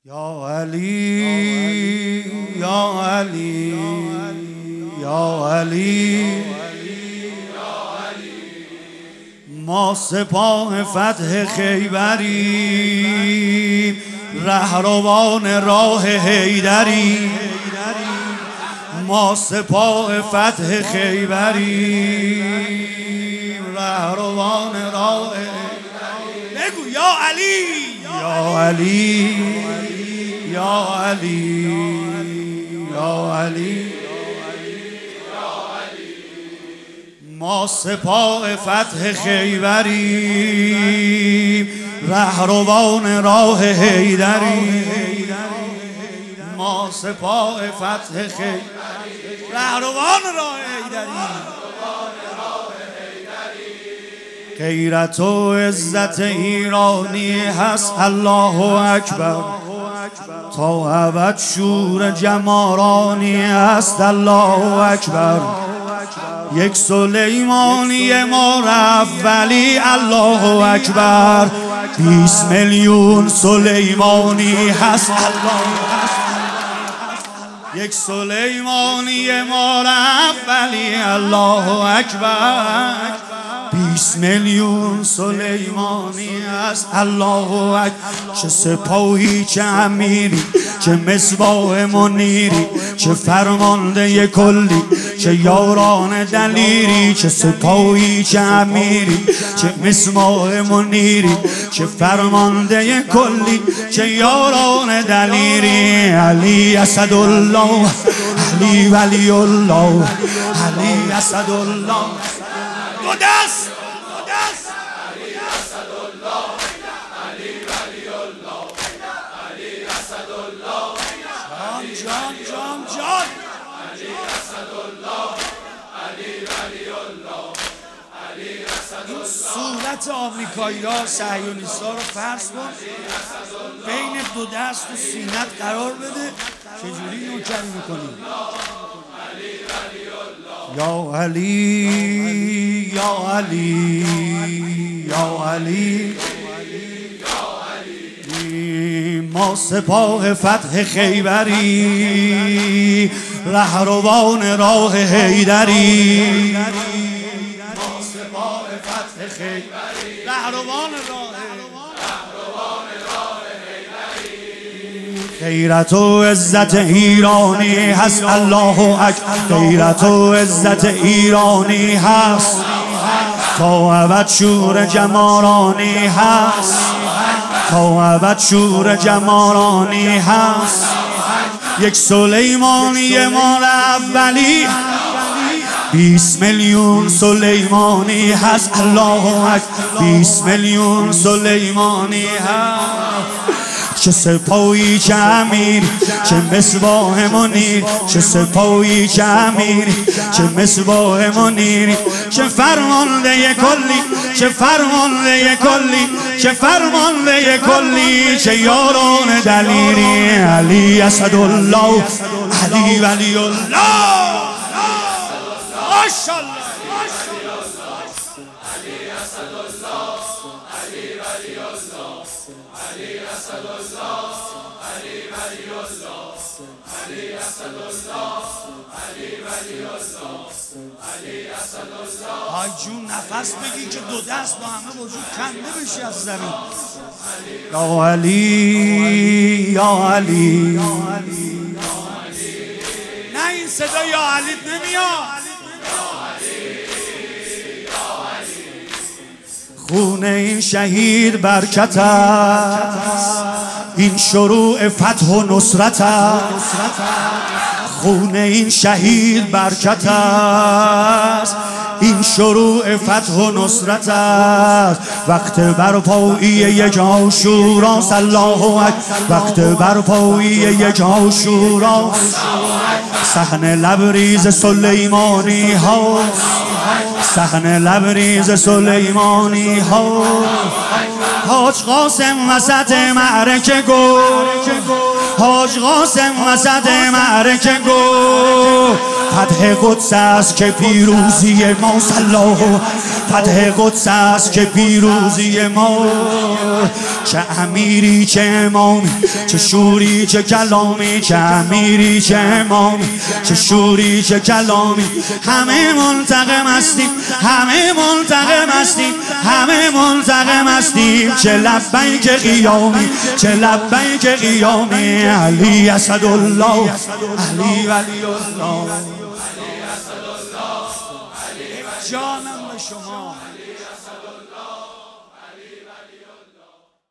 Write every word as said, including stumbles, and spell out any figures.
یا علی یا علی یا علی ما سپاه فتح خیبریم، رهروان راه حیدریم. ما سپاه فتح خیبریم، رهروان راه حیدریم. بگو یا علی یا علی یا علی یا علی. ما سپاه فتح خیبریم، رهروان راه حیدریم. ما سپاه فتح خیبریم، رهروان راه حیدریم. غیرت و عزت ایرانی هست، الله اکبر. تا ابد شور جمارانی هست، الله اکبر. یک سلیمانی ما رفت ولی، الله اکبر. بیست میلیون سلیمانی هست، الله اکبر. یک سلیمانی ما رفت ولی، الله اکبر. بیست میلیون سلیمانی است، الله اکبر. چه سپاهی، چه امیری، چه مصباح منیری، چه فرمانده کلی، چه یاران دلیری. چه سپاهی، چه امیری، چه مصباح منیری، چه فرمانده کلی، چه یاران دلیری. علی اسدالله، علی ولی الله، علی اسدالله. دو دست علی اسدالله، علی ولی الله، علی اسدالله. جان جان جان علی اسدالله، علی ولی الله، علی اسدالله. صورت آمریکایی‌ها صهیونیست‌ها رو فرض کن، بین دو دست و سینت قرار بده، چجوری نوکری میکنی؟ یا علی یا علی یا علی. ما سپاه فتح خیبری، رهروان راه حیدری. ما سپاه فتح خیبری، رهروان راه حیدری. غیرت و عزت ایرانی هست، الله اکبر. غیرت و عزت ایرانی هست، تا ابد شور جمارانی هست، تا ابد شور جمارانی هست. یک سلیمانی ما اولی، بیست میلیون سلیمانی هست، الله اکبر. بیست میلیون سلیمانی هست. چه سپاهی، چه امیری، چه مصباح منیر، چه سپاهی، چه امیری، چه مصباح منیری، چه فرمانده کلی، چه فرمانده کلی، چه فرمانده کلی، چه یاران دلیری. علی اسدالله، علی ولی الله. ماشاءالله. علی اسدالله، علی ولی الله، علی اسدالله، علی ولی الله، علی اسدالله، علی ولی الله، علی اسدالله. های جون نفس بگی که دو دست با همه وجود کنده بشی از زمین. یا علی یا علی. نه این صدا یا علی نمیاد. خون این شهید برکت است، این شروع فتح و نصرت است. خون این شهید برکت است، این شروع فتح و نصرت است. وقت برپایی یک عاشوراست، الله اکبر. وقت برپایی یک عاشوراست. صحن لبریز سلیمانی ها، صحن لبریز سلیمانی ها. حاج قاسم وسط معرکه گو، حاج قاسم وسط معرکه گو. فتح قدس است که پیروزی ما الله. فتح قدس است که پیروزی ما. چه امیری چه امامی، چه شوری چه کلامی، چه امیری چه امامی، چه شوری چه کلامی. همه منتقم هستیم، همه منتقم هستیم، همه منتقم هستیم. چه لبیک قیامی، چه لبیک قیامی. علی اسدالله، علی ولی الله. جانم به شما.